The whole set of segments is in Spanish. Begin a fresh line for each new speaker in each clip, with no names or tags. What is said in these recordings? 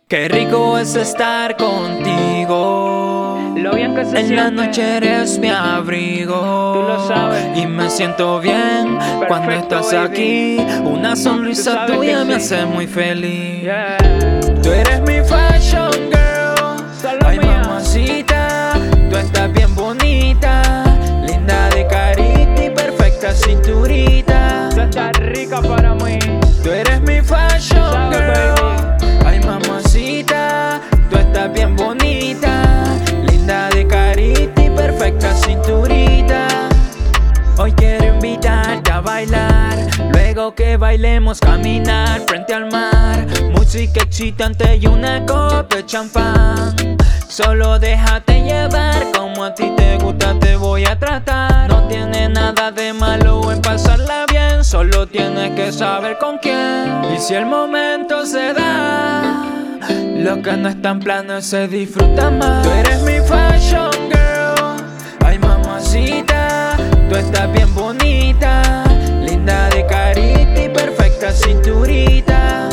Qué rico es estar contigo.
Lo bien que se
en
siente.
la noche eres mi abrigo.
Tú lo sabes.
Y me siento bien cuando estás
baby.
aquí. Una sonrisa
sabes
tuya
que
me
sí.
hace muy feliz.
Yeah.
Tú eres mi fashion girl.
Solo
Ay,
mía.
mamacita, tú estás bien bonita, linda de carita y perfecta cinturita.
Tú estás rica para mí.
Tú eres mi fashion
Sabes,
girl. Ay, mamacita, tú estás bien bonita, linda de carita y perfecta cinturita. Hoy quiero invitarte a bailar, luego que bailemos caminar frente al mar. Música excitante y una copa de champán. Solo déjate llevar, como a ti te gusta te voy a tratar. No tiene nada de malo en pasarla bien, solo tienes que saber con quién. Y si el momento se da, lo que no está en plano se disfruta más. Tú eres mi fashion girl. Ay, mamacita, tú estás bien bonita, linda de carita y perfecta cinturita.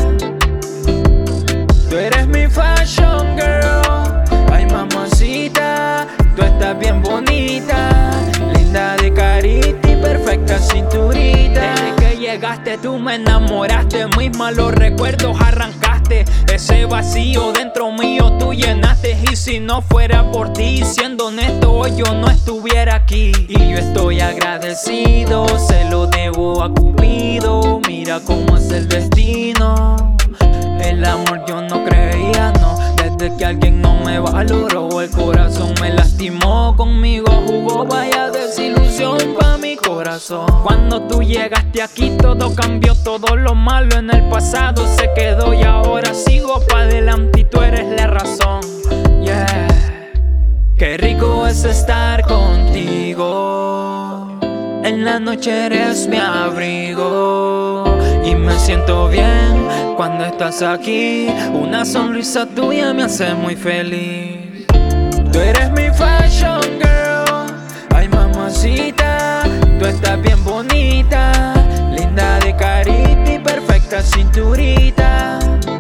Tú eres mi fashion girl. Ay, mamacita, tú estás bien bonita, linda de carita y perfecta cinturita. Desde que llegaste tú me enamoraste, mis malos recuerdos arrancaste. Ese vacío dentro mío tú llenaste. Y si no fuera por ti, siendo honesto, hoy yo no estuviera aquí. Y yo estoy agradecido, se lo debo a Cupido. Mira cómo es el destino. El amor yo no creía, no. Desde que alguien no me valoró, el corazón me lastimó. Conmigo jugó, vaya desilusión pa' mi corazón. Cuando tú llegaste aquí todo cambió, todo lo malo en el pasado se quedó. Y ahora sigo pa' adelante y tú eres la razón. Yeah. Qué rico es estar contigo. En la noche eres mi abrigo. Y me siento bien cuando estás aquí. Una sonrisa tuya me hace muy feliz. Tú eres mi fashion girl. Ay, mamacita, tú estás bien bonita, linda de carita y perfecta cinturita.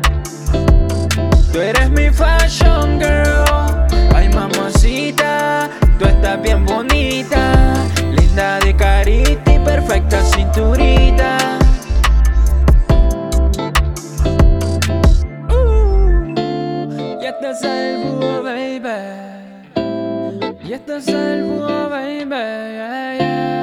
Tú eres mi fashion girl. Ay, mamacita, tú estás bien bonita, linda de carita y perfecta cinturita. Y este es el búho, baby. Y este es el búho, baby. Yeah, yeah.